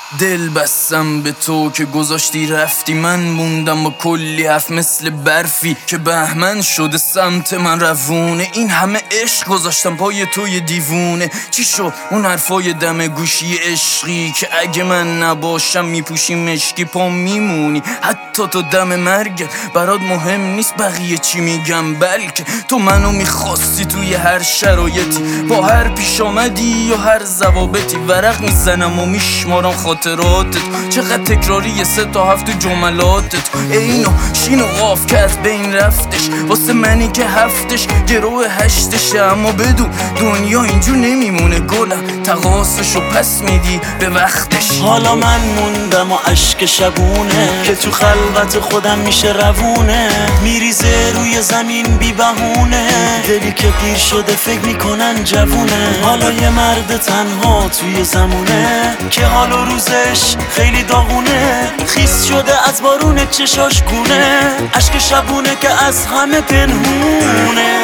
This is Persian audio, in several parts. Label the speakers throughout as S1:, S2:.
S1: دل بستم به تو که گذاشتی رفتی، من موندم با کلی حرف مثل برفی که بهمن شده سمت من روونه. این همه عشق گذاشتم پای توی دیوونه، چی شد اون حرفای دم گوشی عشقی که اگه من نباشم میپوشی مشکی پا میمونی؟ حتی تو دم مرگت برات مهم نیست بقیه چی میگم، بلکه تو منو میخواستی توی هر شرایطی، با هر پیش آمدی یا هر ضوابطی. ورق میزنم و میشمارم خاطراتت، چقدر تکراری 3 تا 7 جملاتت. اینو شین و قاف که از بین رفتش، واسه منی که هفتش گروه 8شه. اما بدون دنیا اینجور نمیمونه گلم، تقاصشو پس میدی به وقتش.
S2: حالا من موندم و عشق شبونه که تو خلوت خودم میشه روونه، میریزه روی زمین بی بهونه. دلی که پیر شده فکر میکنن جوونه، حالا یه مرد تنها توی زمونه که حال و روزش خیلی داغونه. خیس شده از بارون چشاش گونه، عشق شبونه که از همه پنهونه.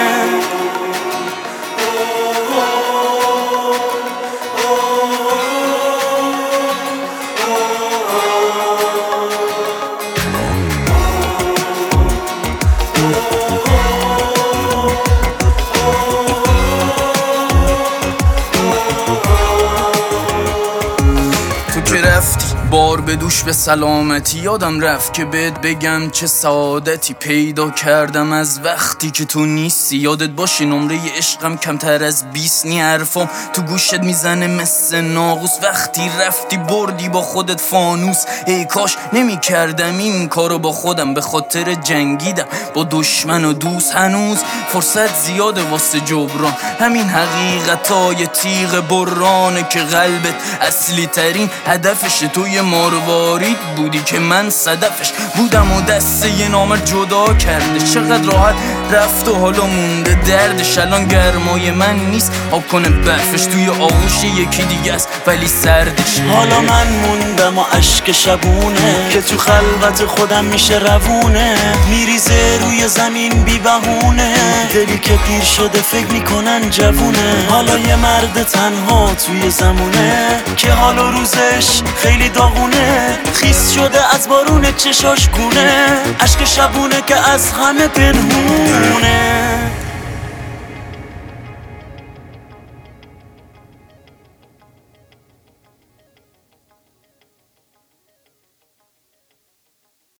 S1: تو که رفتی بار به دوش به سلامتی، یادم رفت که بهت بگم چه سعادتی پیدا کردم از وقتی که تو نیستی. یادت باشه نمره عشقم کمتر از 20 نی، حرفام تو گوشت میزنه مثل ناقوس. وقتی رفتی بردی با خودت فانوس، ای کاش نمی کردم این کارو با خودم، به خاطر جنگیدم با دشمن و دوست. هنوز فرصت زیاده واسه جبران همین حقیقتای تیغ برانه که قلبت اصلی ترین هدفش توی مروارید بودی که من صدفش بودم و دست یه نامرد جدا کرده. چقدر راحت رفت و حالا مونده دردش. الان گرمای من نیست آب کنه برفش، توی آغوش یکی دیگه است ولی سردش.
S2: حالا من موندم و عشق شبونه که تو خلوت خودم میشه روونه، میریزه روی زمین بی بهونه. دلی که پیر شده فکر میکنن جوونه، حالا یه مرد تنها توی زمونه که حال و روزش خیلی داغونه. خیس شده از بارون چشاش گونه، عشق شبونه که از همه پنهونه.